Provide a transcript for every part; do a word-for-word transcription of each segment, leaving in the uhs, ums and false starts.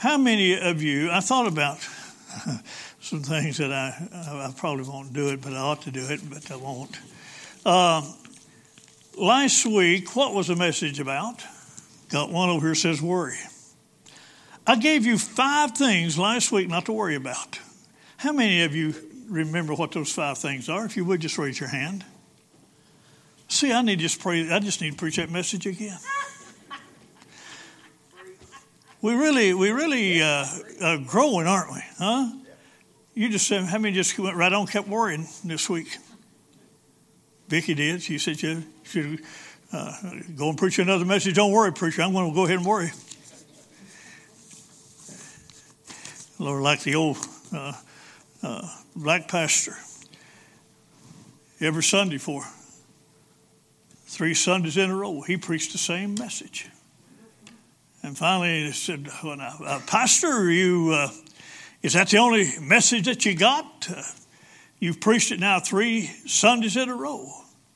How many of you, I thought about some things that I, I probably won't do it, but I ought to do it, but I won't. Uh, last week, what was the message about? Got one over here says worry. I gave you five things last week not to worry about. How many of you remember what those five things are? If you would, just raise your hand. See, I need to just pray. I just need to preach that message again. We really, we really uh, are growing, aren't we? Huh? You just said, how many just went right on, kept worrying this week? Vicky did. She said, you should uh, go and preach another message. Don't worry, preacher. I'm going to go ahead and worry. Lord, like the old uh, uh, black pastor, every Sunday for three Sundays in a row, he preached the same message. And finally, he said, well, now, uh, Pastor, you, uh, is that the only message that you got? Uh, you've preached it now three Sundays in a row.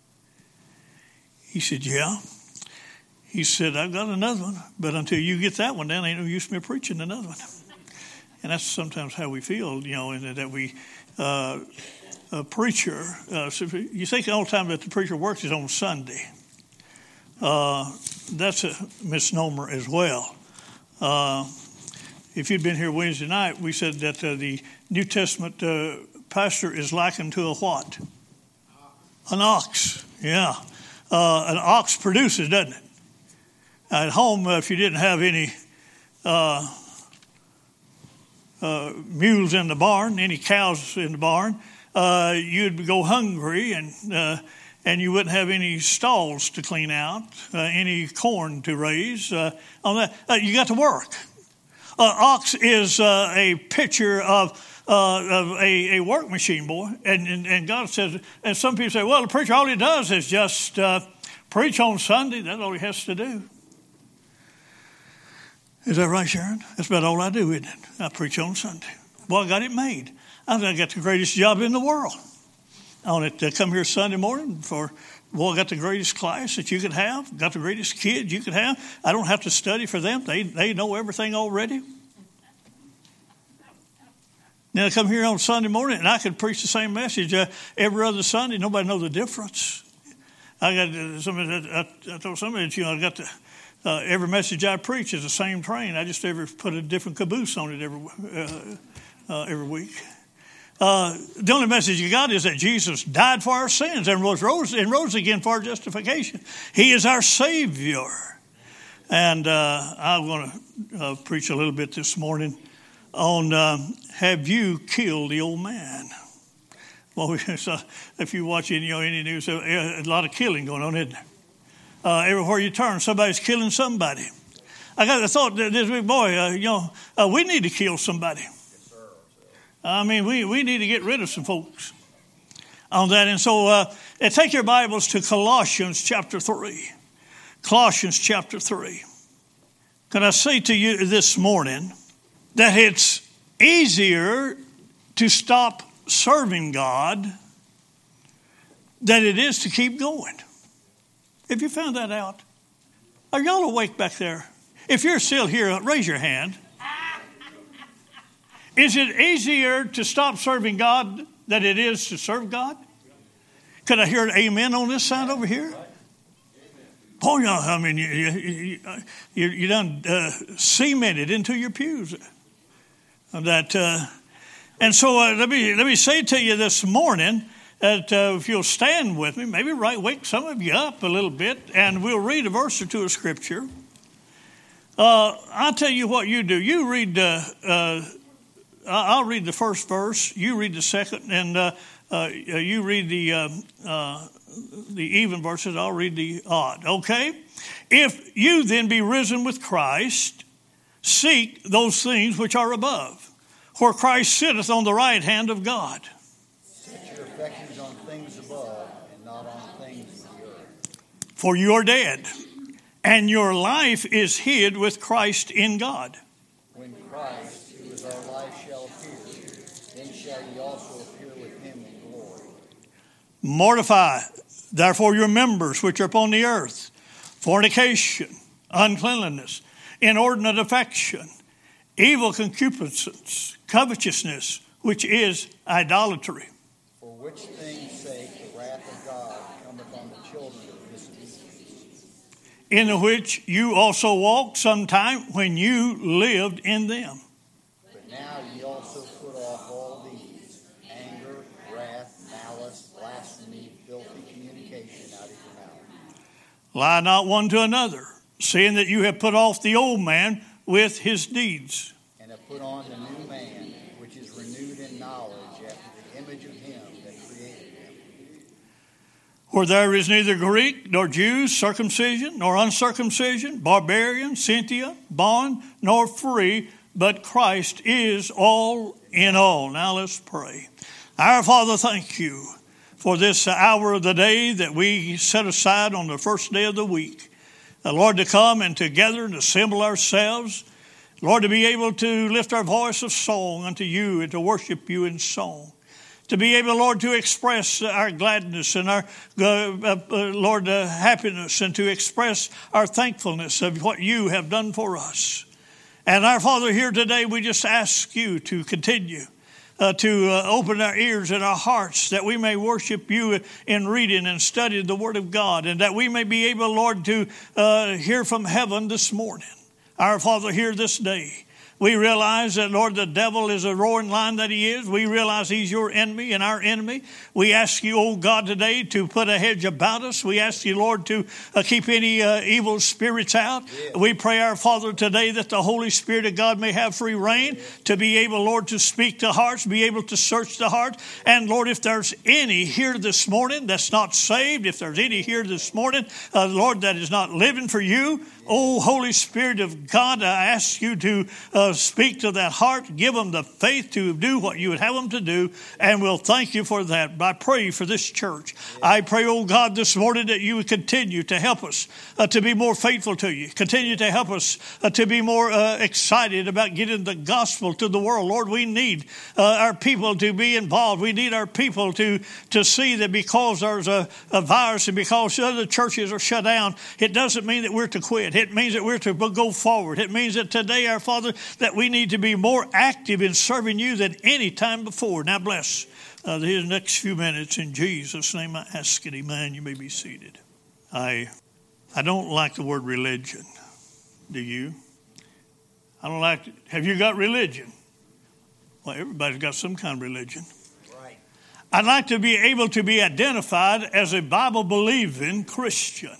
He said, yeah. He said, I've got another one, but until you get that one down, ain't no use me preaching another one. And that's sometimes how we feel, you know, in that we, uh, a preacher, uh, so you think the only time that the preacher works is on Sunday. Uh, that's a misnomer as well. Uh, if you'd been here Wednesday night, we said that uh, the New Testament uh, pastor is likened to a what? An ox. Yeah. Uh, an ox produces, doesn't it? At home, uh, if you didn't have any uh, uh, mules in the barn, any cows in the barn, uh, you'd go hungry and uh, and you wouldn't have any stalls to clean out, uh, any corn to raise. Uh, on that, uh, you got to work. Uh, ox is uh, a picture of, uh, of a, a work machine, boy. And, and and God says, and some people say, well, the preacher, all he does is just uh, preach on Sunday. That's all he has to do. Is that right, Sharon? That's about all I do, isn't it? I preach on Sunday. Boy, I got it made. I think I got the greatest job in the world. On it to come here Sunday morning for, well, I got the greatest class that you could have, got the greatest kids you could have. I don't have to study for them. They they know everything already. Then I come here on Sunday morning and I could preach the same message uh, every other Sunday. Nobody knows the difference. I got uh, somebody. I, I told somebody that, you know, I got the uh, every message I preach is the same train. I just ever put a different caboose on it every uh, uh, every week. Uh, the only message you got is that Jesus died for our sins and rose, rose and rose again for our justification. He is our Savior. And uh, I'm going to uh, preach a little bit this morning on uh, have you killed the old man? Well, so if you watch any, you know, any news, a lot of killing going on, isn't there? Uh, everywhere you turn, somebody's killing somebody. I got the thought that this big boy, uh, you know, uh, we need to kill somebody. I mean, we, we need to get rid of some folks on that. And so uh, take your Bibles to Colossians chapter three. Colossians chapter three. Can I say to you this morning that it's easier to stop serving God than it is to keep going? Have you found that out? Are y'all awake back there? If you're still here, raise your hand. Is it easier to stop serving God than it is to serve God? Could I hear an amen on this side over here? Oh, yeah, I mean, you, you, you, you done uh, cemented into your pews. That, uh, and so uh, let me let me say to you this morning that uh, if you'll stand with me, maybe right, wake some of you up a little bit, and we'll read a verse or two of Scripture. Uh, I'll tell you what you do. You read... Uh, uh, I'll read the first verse. You read the second, and uh, uh, you read the uh, uh, the even verses. I'll read the odd. Okay. If you then be risen with Christ, seek those things which are above, where Christ sitteth on the right hand of God. Set your affections on things above, and not on things of the earth. For you are dead, and your life is hid with Christ in God. When Christ, who is our life, shall appear, then shall ye also appear with him in glory. Mortify, therefore, your members which are upon the earth, fornication, uncleanliness, inordinate affection, evil concupiscence, covetousness, which is idolatry. For which things' sake the wrath of God cometh on the children of disobedience. In which you also walked sometime when you lived in them. But now ye also put off all these, anger, wrath, malice, blasphemy, filthy communication out of your mouth. Lie not one to another, seeing that you have put off the old man with his deeds. And have put on the new man, which is renewed in knowledge after the image of him that created him. Where there is neither Greek nor Jew, circumcision nor uncircumcision, barbarian, Scythia, bond nor free, but Christ is all in all. Now let's pray. Our Father, thank you for this hour of the day that we set aside on the first day of the week. Uh, Lord, to come and together and assemble ourselves. Lord, to be able to lift our voice of song unto you and to worship you in song. To be able, Lord, to express our gladness and our, uh, uh, Lord, uh, happiness, and to express our thankfulness of what you have done for us. And our Father, here today, we just ask you to continue uh, to uh, open our ears and our hearts that we may worship you in reading and studying the Word of God, and that we may be able, Lord, to uh, hear from heaven this morning. Our Father, here this day, we realize that, Lord, the devil is a roaring lion that he is. We realize he's your enemy and our enemy. We ask you, oh God, today to put a hedge about us. We ask you, Lord, to uh, keep any uh, evil spirits out. Yeah. We pray, our Father, today that the Holy Spirit of God may have free reign yeah. to be able, Lord, to speak to hearts, be able to search the heart. And, Lord, if there's any here this morning that's not saved, if there's any here this morning, uh, Lord, that is not living for you, oh, Holy Spirit of God, I ask you to uh, speak to that heart, give them the faith to do what you would have them to do, and we'll thank you for that. But I pray for this church. Yeah. I pray, oh God, this morning that you would continue to help us uh, to be more faithful to you. Continue to help us uh, to be more uh, excited about getting the gospel to the world. Lord, we need uh, our people to be involved. We need our people to, to see that because there's a, a virus and because other churches are shut down, it doesn't mean that we're to quit. It means that we're to go forward. It means that today, our Father, that we need to be more active in serving you than any time before. Now bless uh, the next few minutes. In Jesus' name I ask it. Amen. You may be seated. I, I don't like the word religion. Do you? I don't like it. Have you got religion? Well, everybody's got some kind of religion. Right. I'd like to be able to be identified as a Bible-believing Christian.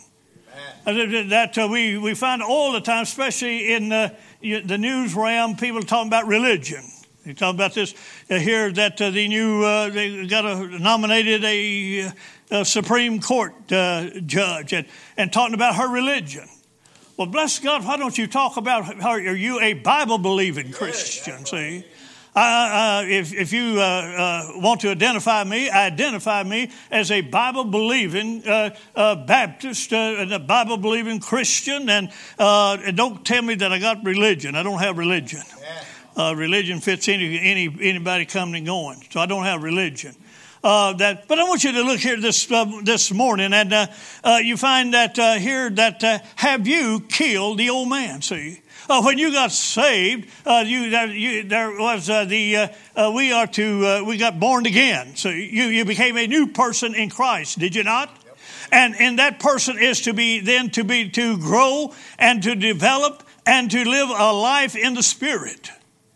That uh, we, we find all the time, especially in uh, the news realm, people talking about religion. They talk about this uh, here that uh, the new, uh, they got a, nominated a, a Supreme Court uh, judge and, and talking about her religion. Well, bless God, why don't you talk about, how are you a Bible-believing Christian, see? Uh, uh, if, if you uh, uh, want to identify me, identify me as a Bible-believing uh, uh, Baptist uh, and a Bible-believing Christian. And, uh, and don't tell me that I got religion. I don't have religion. Uh, religion fits any, any anybody coming and going. So I don't have religion. Uh, that, but I want you to look here this uh, this morning, and uh, uh, you find that uh, here that uh, have you killed the old man? See. Uh, when you got saved, uh, you, there, you, there was uh, the uh, uh, we are to uh, we got born again. So you you became a new person in Christ, did you not? Yep. And and that person is to be then to be to grow and to develop and to live a life in the Spirit.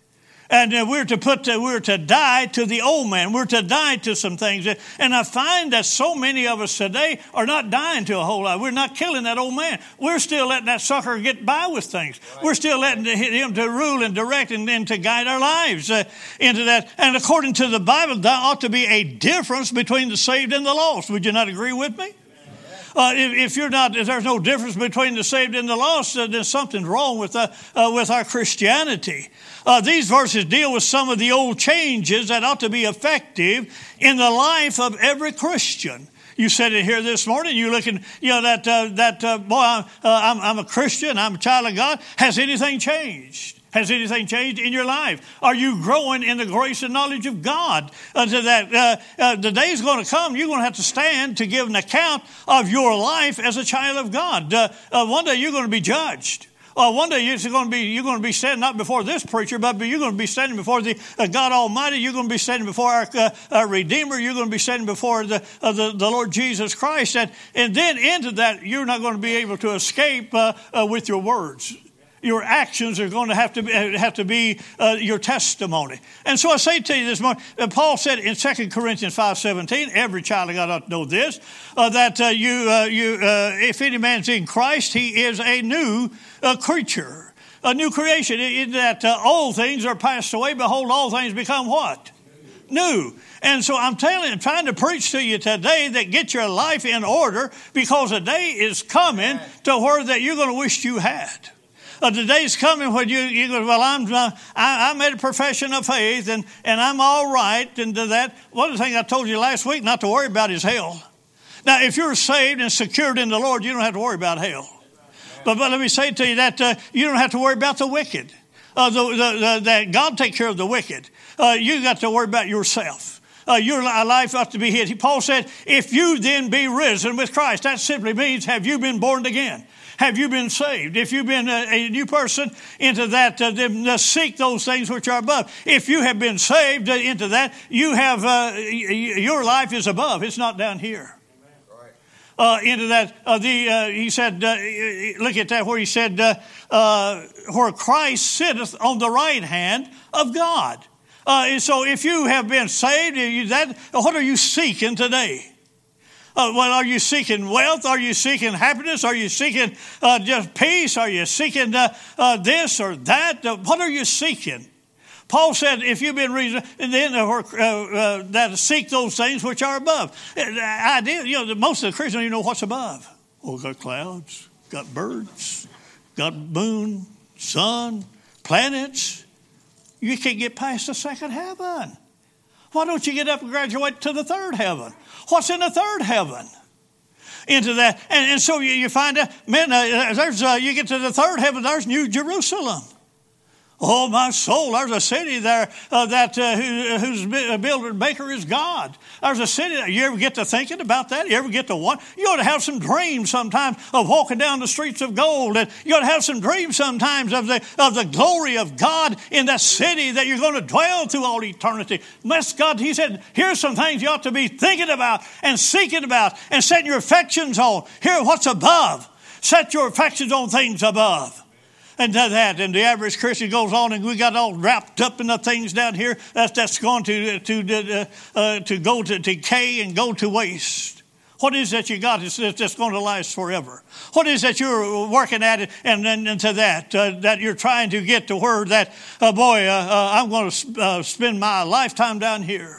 And uh, we're to put, uh, we're to die to the old man. We're to die to some things. And I find that so many of us today are not dying to a whole lot. We're not killing that old man. We're still letting that sucker get by with things. Right. We're still letting him to rule and direct and then to guide our lives uh, into that. And according to the Bible, there ought to be a difference between the saved and the lost. Would you not agree with me? Uh, if, if you're not, if there's no difference between the saved and the lost, uh, then something's wrong with uh, uh, with our Christianity. Uh, these verses deal with some of the old changes that ought to be effective in the life of every Christian. You said it here this morning. You looking, you know that uh, that uh, boy. I'm, uh, I'm I'm a Christian. I'm a child of God. Has anything changed? Has anything changed in your life? Are you growing in the grace and knowledge of God? Uh, to that, uh, uh, the day is going to come, you're going to have to stand to give an account of your life as a child of God. Uh, uh, one day you're going to be judged. Uh, one day you're going to be you're going to be standing not before this preacher, but you're going to be standing before the uh, God Almighty. You're going to be standing before our, uh, our Redeemer. You're going to be standing before the uh, the, the Lord Jesus Christ, and and then into that you're not going to be able to escape uh, uh, with your words. Your actions are going to have to be, have to be uh, your testimony. And so I say to you this morning, uh, Paul said in Second Corinthians five seventeen, every child of God ought to know this, uh, that uh, you, uh, you, uh, if any man's in Christ, he is a new uh, creature, a new creation. In that uh, old things are passed away, behold, all things become what? New. And so I'm telling, trying to preach to you today that get your life in order, because a day is coming to where that you're going to wish you had. Uh, the day's coming when you, you go, well, I'm, uh, I, I made a profession of faith and, and I'm all right. And to that, one of the things I told you last week not to worry about is hell. Now, if you're saved and secured in the Lord, you don't have to worry about hell. But, but let me say to you that uh, you don't have to worry about the wicked. Uh, the, the, the, that God take care of the wicked. Uh, you got to worry about yourself. Uh, your life ought to be hid. Paul said, if you then be risen with Christ, that simply means, have you been born again? Have you been saved? If you've been a, a new person into that, uh, then uh, seek those things which are above. If you have been saved uh, into that, you have uh, y- your life is above. It's not down here. Uh, into that, uh, the uh, he said, uh, look at that where he said, uh, uh, where Christ sitteth on the right hand of God. Uh, and so if you have been saved, you, that what are you seeking today? Uh, well, are you seeking wealth? Are you seeking happiness? Are you seeking uh, just peace? Are you seeking uh, uh, this or that? Uh, what are you seeking? Paul said, if you've been reason, then uh, uh, that seek those things which are above. The idea, you know, most of the Christians don't even know what's above. Oh, got clouds, got birds, got moon, sun, planets. You can't get past the second heaven. Why don't you get up and graduate to the third heaven? What's in the third heaven? Into that, and, and so you, you find out, man, uh, there's uh, you get to the third heaven, there's New Jerusalem. Oh, my soul, there's a city there uh, that uh, who, whose builder and maker is God. There's a city there. You ever get to thinking about that? You ever get to want? You ought to have some dreams sometimes of walking down the streets of gold. And you ought to have some dreams sometimes of the of the glory of God in that city that you're going to dwell through all eternity. Bless God, he said, here's some things you ought to be thinking about and seeking about and setting your affections on. Here, what's above. Set your affections on things above. And to that, and the average Christian goes on, and we got all wrapped up in the things down here that's that's going to to uh, uh, to go to decay and go to waste. What is that you got that's, that's going to last forever? What is that you're working at it, and then into that uh, that you're trying to get to where that uh, boy, uh, uh, I'm going to uh, spend my lifetime down here.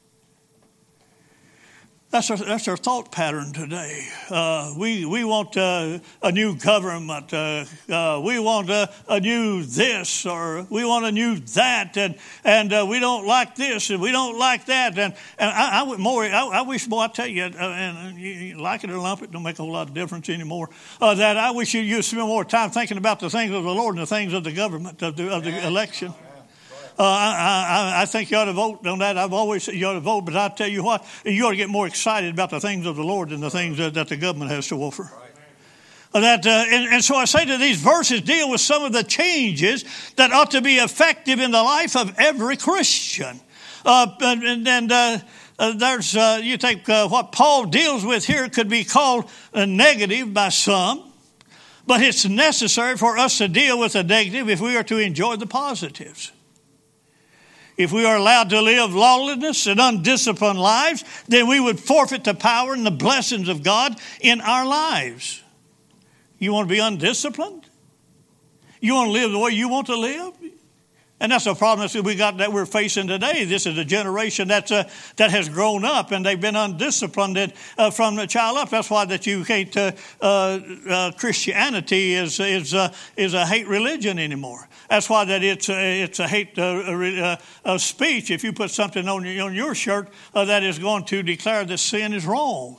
That's our, that's our thought pattern today. Uh, we we want uh, a new government. Uh, uh, we want a, a new this, or we want a new that, and and uh, we don't like this, and we don't like that. And and I, I would more. I, I wish, boy, I tell you, uh, and you, you like it or lump it, don't make a whole lot of difference anymore. Uh, that I wish you you spend more time thinking about the things of the Lord and the things of the government of the of the election. Uh, I, I, I think you ought to vote on that. I've always said you ought to vote, but I tell you what, you ought to get more excited about the things of the Lord than the things that, that the government has to offer. Uh, that, uh, and, and so I say that these verses deal with some of the changes that ought to be effective in the life of every Christian. Uh, and and uh, uh, there's, uh, you take uh, what Paul deals with here could be called a negative by some, but it's necessary for us to deal with the negative if we are to enjoy the positives. If we are allowed to live lawlessness and undisciplined lives, then we would forfeit the power and the blessings of God in our lives. You want to be undisciplined? You want to live the way you want to live? And that's the problem that we got that we're facing today. This is a generation that's uh, that has grown up and they've been undisciplined and, uh, from the child up. That's why that you hate uh, uh, Christianity is is uh, is a hate religion anymore. That's why that it's a, it's a hate uh, uh, uh, speech. If you put something on your, on your shirt uh, that is going to declare that sin is wrong.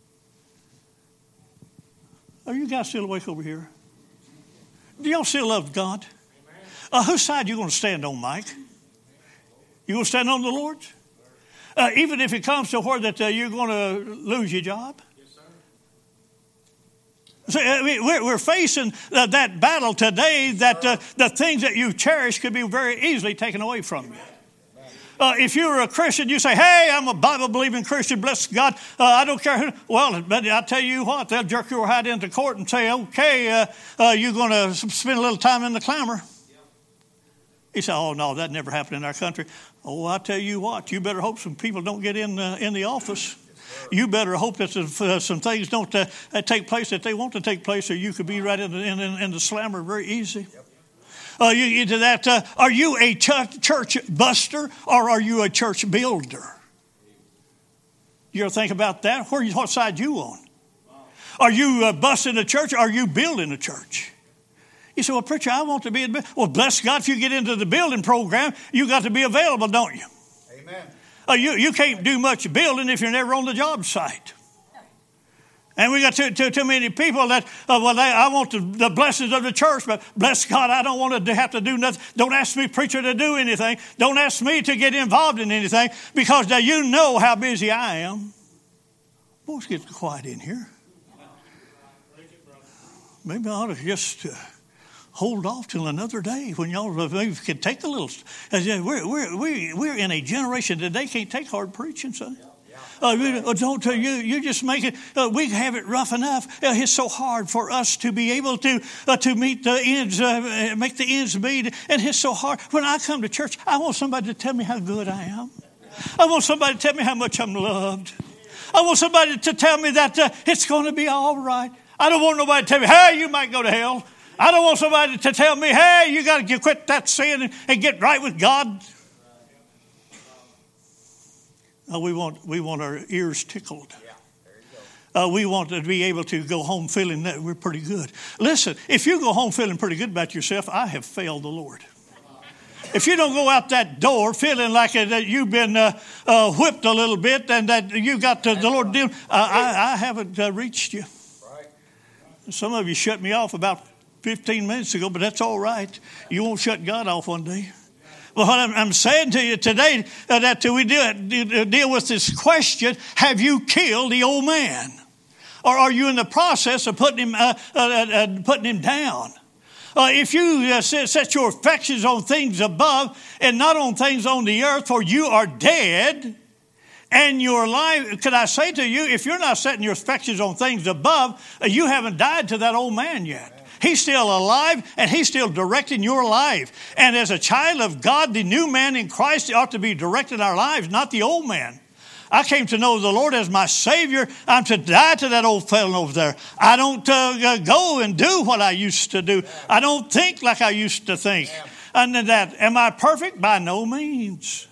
Are you guys still awake over here? Do y'all still love God? Uh, whose side are you going to stand on, Mike? You going to stand on the Lord's? Uh, even if it comes to where that uh, you're going to lose your job? Yes, sir. See, I mean, we're, we're facing uh, that battle today that uh, the things that you cherish could be very easily taken away from you. Uh, if you're a Christian, you say, hey, I'm a Bible-believing Christian, bless God, uh, I don't care who. Well, but I tell you what, they'll jerk your head into court and say, okay, uh, uh, you're going to spend a little time in the clamor. You say, oh, no, that never happened in our country. Oh, I tell you what, you better hope some people don't get in uh, in the office. You better hope that uh, some things don't uh, take place that they want to take place, or you could be right in the, in, in the slammer very easy. Uh, you into that? Uh, are you a ch- church buster or are you a church builder? You ever think about that? Where, what side you on? Are you uh, busting a church or are you building a church? You say, well, preacher, I want to be in. Well, bless God, if you get into the building program, you got to be available, don't you? Amen. Uh, you, you can't do much building if you're never on the job site. And we got too, too, too many people that, uh, well, they, I want the, the blessings of the church, but bless God, I don't want to have to do nothing. Don't ask me, preacher, to do anything. Don't ask me to get involved in anything because now you know how busy I am. Boy, it's getting quiet in here. Maybe I ought to just uh, hold off till another day when y'all maybe can take a little. We're, we're, we're, we're in a generation today can't take hard preaching, son. Uh, don't uh, you? You just make it. Uh, we have it rough enough. Uh, it's so hard for us to be able to uh, to meet the ends, uh, make the ends meet, and it's so hard. When I come to church, I want somebody to tell me how good I am. I want somebody to tell me how much I'm loved. I want somebody to tell me that uh, it's going to be all right. I don't want nobody to tell me, hey, you might go to hell. I don't want somebody to tell me, hey, you got to quit that sin and, and get right with God. Uh, we want we want our ears tickled. Yeah, there you go. Uh, we want to be able to go home feeling that we're pretty good. Listen, if you go home feeling pretty good about yourself, I have failed the Lord. If you don't go out that door feeling like uh, that you've been uh, uh, whipped a little bit and that you got uh, the Lord deal, uh, I, I haven't uh, reached you. Right. Some of you shut me off about fifteen minutes ago, but that's all right. You won't shut God off one day. Well, what I'm, I'm saying to you today uh, that we do, deal with this question, have you killed the old man? Or are you in the process of putting him, uh, uh, uh, putting him down? Uh, if you uh, set, set your affections on things above and not on things on the earth, for you are dead, and your life, could I say to you, if you're not setting your affections on things above, uh, you haven't died to that old man yet. He's still alive, and he's still directing your life. And as a child of God, the new man in Christ ought to be directing our lives, not the old man. I came to know the Lord as my Savior. I'm to die to that old fellow over there. I don't uh, go and do what I used to do. I don't think like I used to think. And that, am I perfect? By no means.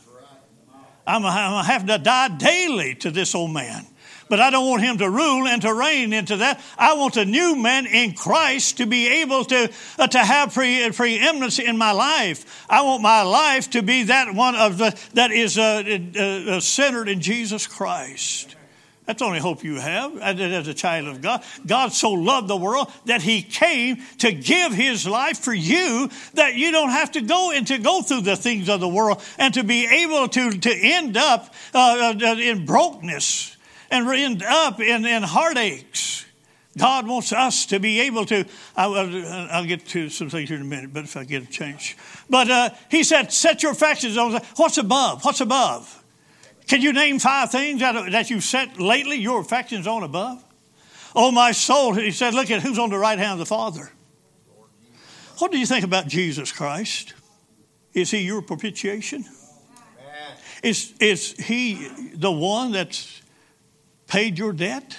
I'm going to have to die daily to this old man. But I don't want him to rule and to reign into that. I want a new man in Christ to be able to, uh, to have pre, preeminence in my life. I want my life to be that one of the, that is uh, uh, centered in Jesus Christ. That's the only hope you have as a child of God. God so loved the world that he came to give his life for you, that you don't have to go and to go through the things of the world and to be able to, to end up uh, in brokenness. And end up in, in heartaches. God wants us to be able to, I'll, I'll get to some things here in a minute, but if I get a change. But uh, he said, set your affections on, what's above? What's above? Can you name five things that, that you've set lately your affections on above? Oh, my soul, he said, look at who's on the right hand of the Father. What do you think about Jesus Christ? Is he your propitiation? Is, is he the one that's paid your debt?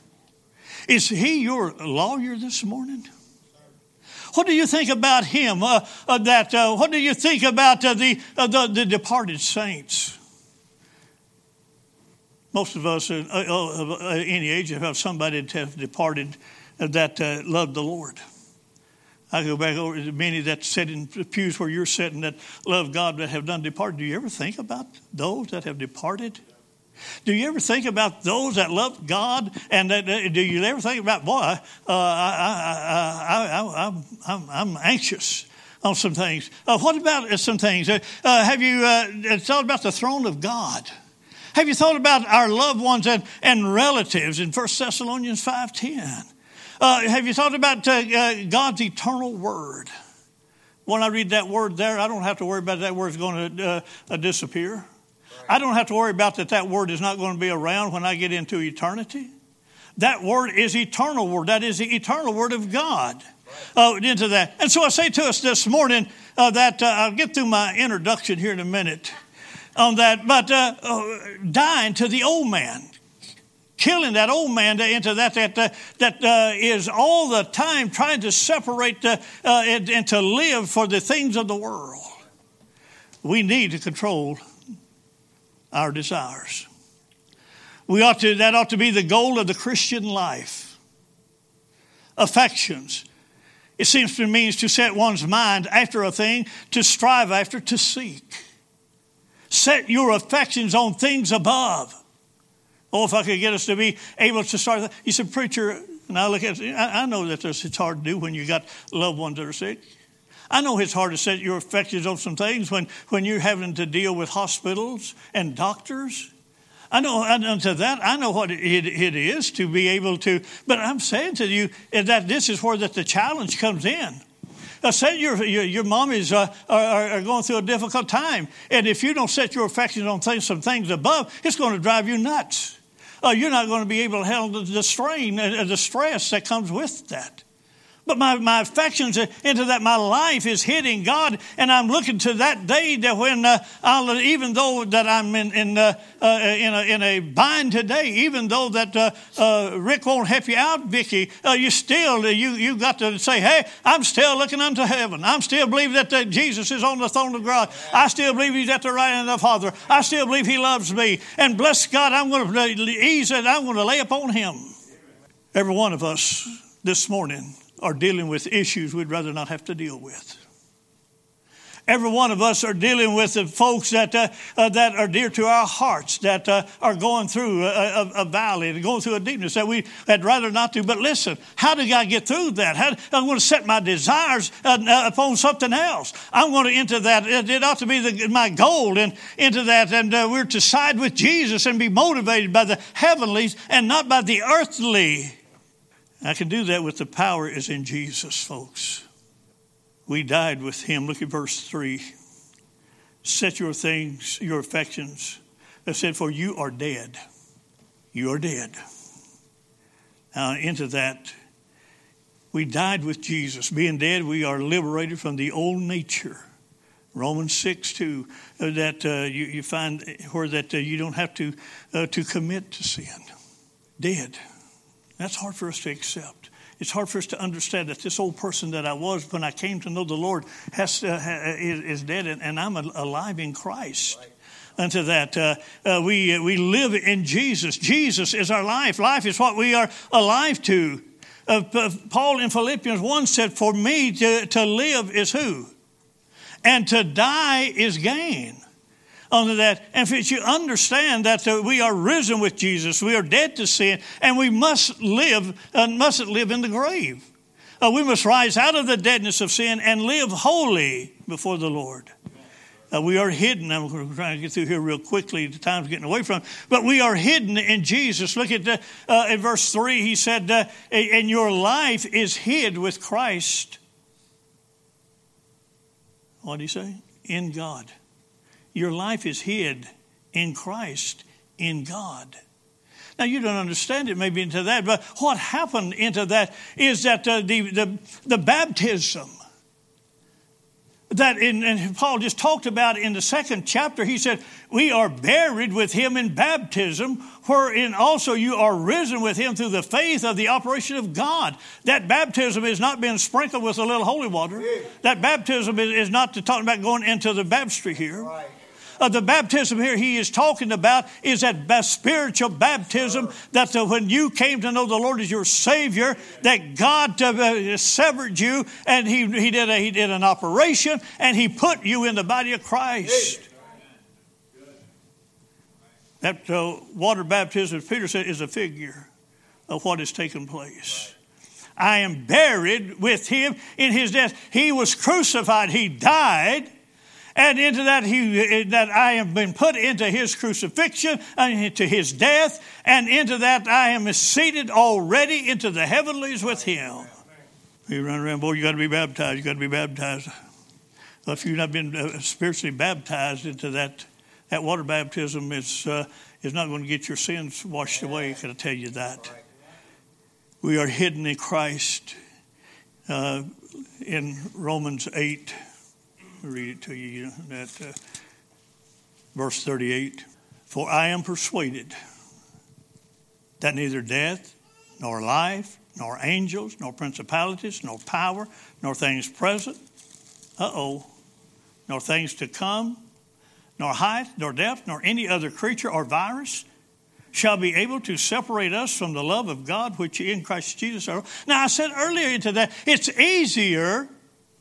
Is he your lawyer this morning? What do you think about him? Uh, uh, that uh, what do you think about uh, the, uh, the the departed saints? Most of us, uh, uh, uh, any age, have somebody that have departed uh, that uh, loved the Lord. I go back over to many that sit in pews where you're sitting that love God that have done departed. Do you ever think about those that have departed? Do you ever think about those that love God? And that, uh, do you ever think about, boy, uh, I, I, I, I, I'm, I'm, I'm anxious on some things. Uh, what about some things? Uh, uh, have you uh, thought about the throne of God? Have you thought about our loved ones and, and relatives in First Thessalonians five ten? Uh, have you thought about uh, uh, God's eternal word? When I read that word there, I don't have to worry about that word's going to uh, uh, disappear. Right. I don't have to worry about that that word is not going to be around when I get into eternity. That word is eternal word. That is the eternal word of God. Right. Uh, into that. And so I say to us this morning uh, that uh, I'll get through my introduction here in a minute on that. But uh, uh, dying to the old man. Killing that old man into that that uh, that uh, is all the time trying to separate uh, uh, and, and to live for the things of the world. We need to control our desires. We ought to. That ought to be the goal of the Christian life. Affections. It seems to mean to set one's mind after a thing, to strive after, to seek. Set your affections on things above. Oh, if I could get us to be able to start. You said, preacher, and I look at it, I know that this, it's hard to do when you got loved ones that are sick. I know it's hard to set your affections on some things when, when you're having to deal with hospitals and doctors. I know, and to that, I know what it, it is to be able to, but I'm saying to you that this is where that the challenge comes in. Uh, say your, your, your mommies uh, are, are going through a difficult time. And if you don't set your affections on things, some things above, it's going to drive you nuts. Uh, you're not going to be able to handle the, the strain and the stress that comes with that. But my, my affections into that, my life is hitting God, and I'm looking to that day that when uh, I'll, even though that I'm in in, uh, uh, in, a, in a bind today, even though that uh, uh, Rick won't help you out, Vicky, uh, you still you you got to say, hey, I'm still looking unto heaven. I'm still believing that uh, Jesus is on the throne of God. I still believe He's at the right hand of the Father. I still believe He loves me, and bless God, I'm going to ease it. I'm going to lay upon Him. Every one of us this morning are dealing with issues we'd rather not have to deal with. Every one of us are dealing with the folks that uh, uh, that are dear to our hearts, that uh, are going through a, a, a valley, going through a deepness that we had rather not do. But listen, how did I get through that? How, I'm going to set my desires uh, upon something else. I'm going to enter that. It, it ought to be the, my goal and into that. And uh, we're to side with Jesus and be motivated by the heavenlies and not by the earthly. I can do that with the power is in Jesus, folks. We died with Him. Look at verse three. Set your things, your affections. I said, for you are dead. You are dead. Now, into that, we died with Jesus. Being dead, we are liberated from the old nature. Romans six two, uh, that uh, you, you find where that uh, you don't have to uh, to commit to sin. Dead. That's hard for us to accept. It's hard for us to understand that this old person that I was when I came to know the Lord has uh, is, is dead, and, and I'm alive in Christ. Right. Unto that, uh, uh, we uh, we live in Jesus. Jesus is our life. Life is what we are alive to. Uh, Paul in Philippians one said, "For me to, to live is who, and to die is gain." Under that, and if you understand that uh, we are risen with Jesus, we are dead to sin, and we must live, uh, mustn't live in the grave. Uh, we must rise out of the deadness of sin and live holy before the Lord. Uh, we are hidden. I'm trying to get through here real quickly. The time's getting away from. But we are hidden in Jesus. Look at the, uh, in verse three. He said, uh, "And your life is hid with Christ." What did he say? In God. Your life is hid in Christ, in God. Now, you don't understand it maybe into that, but what happened into that is that uh, the, the, the baptism that in, and Paul just talked about in the second chapter, he said, we are buried with Him in baptism, wherein also you are risen with Him through the faith of the operation of God. That baptism is not being sprinkled with a little holy water. That baptism is, is not to talk about going into the baptistry here. Right. Uh, the baptism here he is talking about is that spiritual baptism that uh, when you came to know the Lord as your Savior, that God uh, severed you and he, he, did a, he did an operation and He put you in the body of Christ. That uh, water baptism, as Peter said, is a figure of what has taken place. I am buried with Him in His death. He was crucified. He died. and into that he that I have been put into his crucifixion and into his death, and into that I am seated already into the heavenlies with him. You run around, boy, you got to be baptized. You got to be baptized. Well, if you've not been spiritually baptized into that, that water baptism, is uh, is not going to get your sins washed away. Can I tell you that? We are hidden in Christ. Uh, in Romans eight, I'll read it to you, that uh, verse thirty-eight. For I am persuaded that neither death, nor life, nor angels, nor principalities, nor power, nor things present, uh-oh, nor things to come, nor height, nor depth, nor any other creature or virus shall be able to separate us from the love of God which in Christ Jesus are. Now, I said earlier into that, it's easier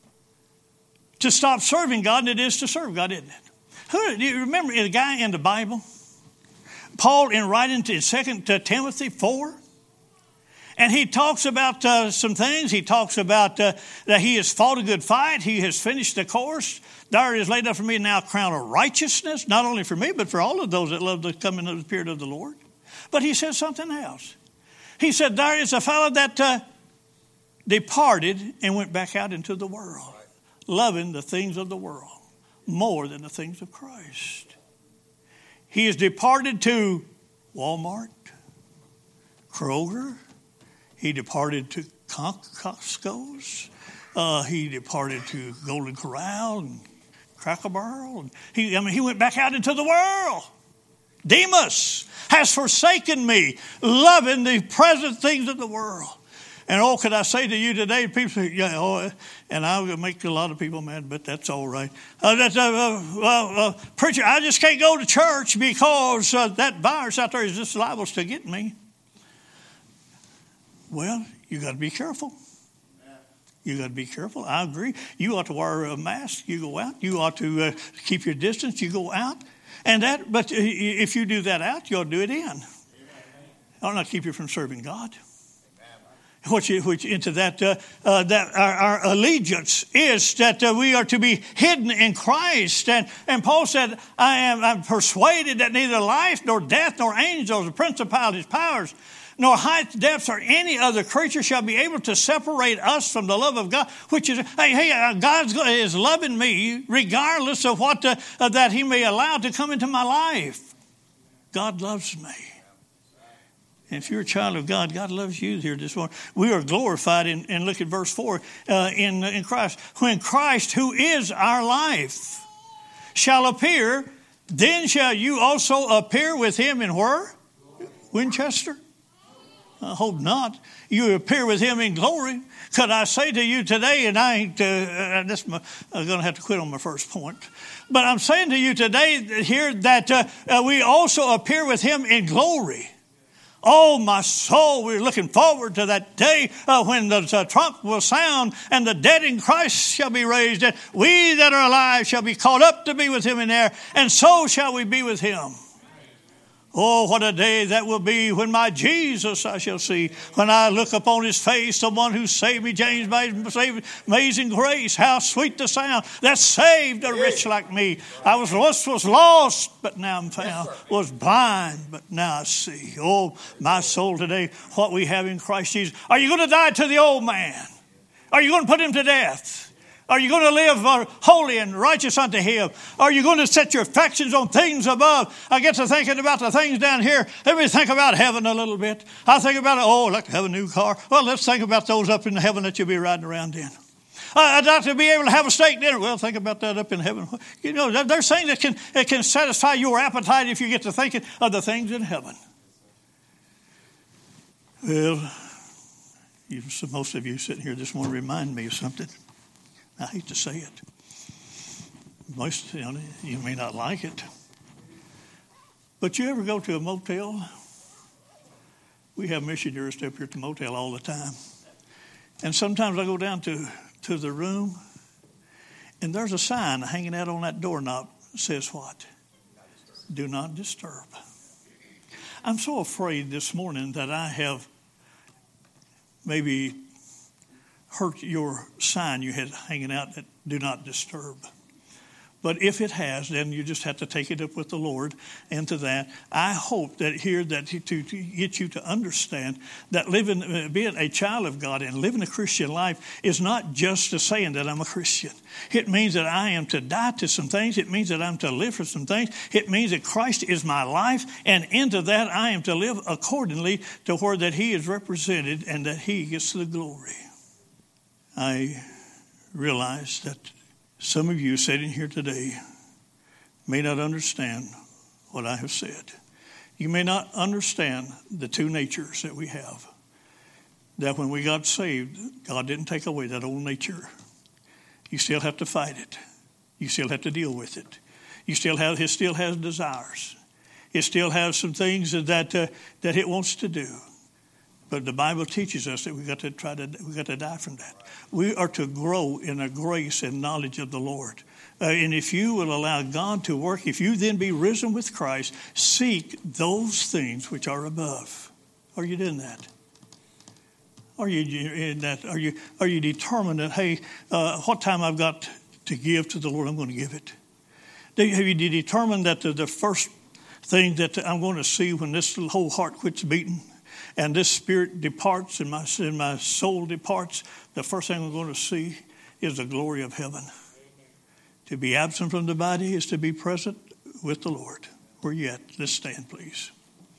to stop serving God than it is to serve God, isn't it? Who, do you remember the guy in the Bible? Paul, in writing to Second Timothy four, and he talks about uh, some things. He talks about uh, that he has fought a good fight. He has finished the course. There is laid up for me now a crown of righteousness, not only for me, but for all of those that love the coming of the Spirit of the Lord. But he said something else. He said, there is a fellow that uh, departed and went back out into the world, loving the things of the world more than the things of Christ. He has departed to Walmart, Kroger. He departed to Costco's. Uh, he departed to Golden Corral and Cracker Barrel. And he, I mean, he went back out into the world. Demas has forsaken me, loving the present things of the world. And oh, could I say to you today, people say, yeah, oh, and I'll make a lot of people mad, but that's all right. Uh, that's, uh, uh, uh, preacher, I just can't go to church because uh, that virus out there is just liable to get me. Well, you got to be careful. You got to be careful. I agree. You ought to wear a mask. You go out. You ought to uh, keep your distance. You go out. And that, but if you do that out, you ought to do it in. I'll not keep you from serving God. Which, which into that, uh, uh, that our, our allegiance is that uh, we are to be hidden in Christ. And, and Paul said, I am I'm persuaded that neither life, nor death, nor angels, or principalities, powers, nor height, depths, or any other creature shall be able to separate us from the love of God, which is, hey, hey, uh, God is loving me regardless of what uh, uh, that he may allow to come into my life. God loves me. And if you're a child of God, God loves you here this morning. We are glorified in, and look at verse four, uh, in, in Christ. When Christ, who is our life, shall appear, then shall you also appear with him in where? Winchester? I hope not. You appear with him in glory. Could I say to you today, and I ain't, uh, this, I'm going to have to quit on my first point, but I'm saying to you today here that uh, uh, we also appear with him in glory. Oh, my soul, we're looking forward to that day uh, when the uh, trump will sound and the dead in Christ shall be raised, and we that are alive shall be caught up to be with him in air, and so shall we be with him. Oh, what a day that will be when my Jesus I shall see. When I look upon his face, the one who saved me, James, amazing grace. How sweet the sound that saved a wretch like me. I was once was lost, but now I'm found. Was blind, but now I see. Oh, my soul today, what we have in Christ Jesus. Are you going to die to the old man? Are you going to put him to death? Are you going to live holy and righteous unto him? Are you going to set your affections on things above? I get to thinking about the things down here. Let me think about heaven a little bit. I think about, oh, I'd like to have a new car. Well, let's think about those up in heaven that you'll be riding around in. I'd like to be able to have a steak dinner. Well, think about that up in heaven. You know, there's things that can, that can satisfy your appetite if you get to thinking of the things in heaven. Well, you, most of you sitting here this morning remind me of something. I hate to say it. Most, you know, you may not like it. But you ever go to a motel? We have missionaries up here at the motel all the time. And sometimes I go down to, to the room, and there's a sign hanging out on that doorknob that says what? Do not disturb. I'm so afraid this morning that I have maybe hurt your sign you had hanging out that do not disturb. But if it has, then you just have to take it up with the Lord into that. I hope that here that to, to get you to understand that living, uh, being a child of God and living a Christian life is not just a saying that I'm a Christian. It means that I am to die to some things. It means that I'm to live for some things. It means that Christ is my life, and into that I am to live accordingly to where that He is represented and that He gets the glory. I realize that some of you sitting here today may not understand what I have said. You may not understand the two natures that we have. That when we got saved, God didn't take away that old nature. You still have to fight it. You still have to deal with it. You still have, it still has desires. It still has some things that uh, that it wants to do. But the Bible teaches us that we got to try to we got to die from that. We are to grow in a grace and knowledge of the Lord. Uh, and if you will allow God to work, if you then be risen with Christ, seek those things which are above. Are you doing that? Are you in that? Are you are you determined that hey, uh, what time I've got to give to the Lord, I'm going to give it? Have you determined that the, the first thing that I'm going to see when this whole heart quits beating? And this spirit departs and my, and my soul departs, the first thing I'm going to see is the glory of heaven. Amen. To be absent from the body is to be present with the Lord. Where you at? Let's stand, please.